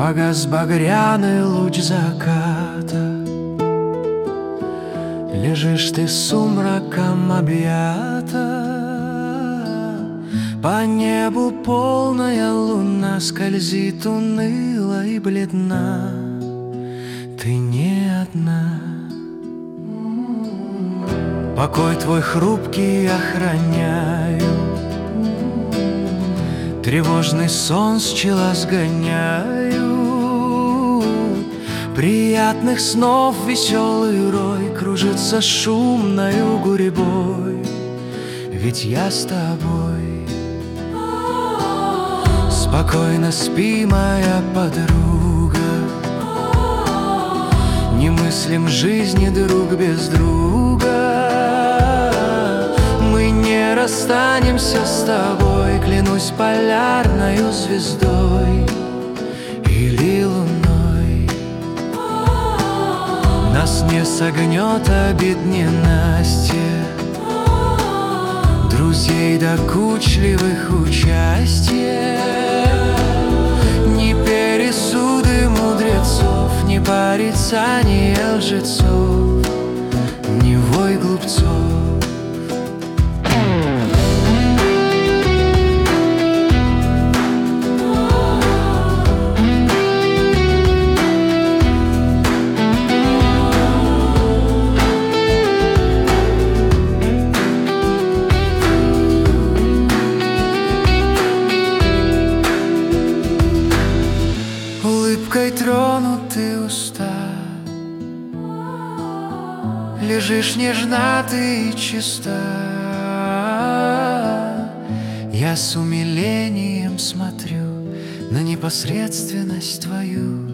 Погас багряный луч заката. Лежишь ты сумраком объята. По небу полная луна скользит уныло и бледна. Ты не одна. Покой твой хрупкий охраняю, тревожный сон с чела сгоняю. Приятных снов веселый рой кружится шумною гурьбой, ведь я с тобой. Спокойно спи, моя подруга, не мыслим жизни друг без друга. Мы не расстанемся с тобой, клянусь полярною звездой или луной. Нас не согнет обид ненастье, друзей докучливых участие. Ни пересуды мудрецов, ни порицания лжецов, ни вой глупцов. Улыбкой тронуты уста, лежишь нежна ты и чиста. Я с умилением смотрю на непосредственность твою.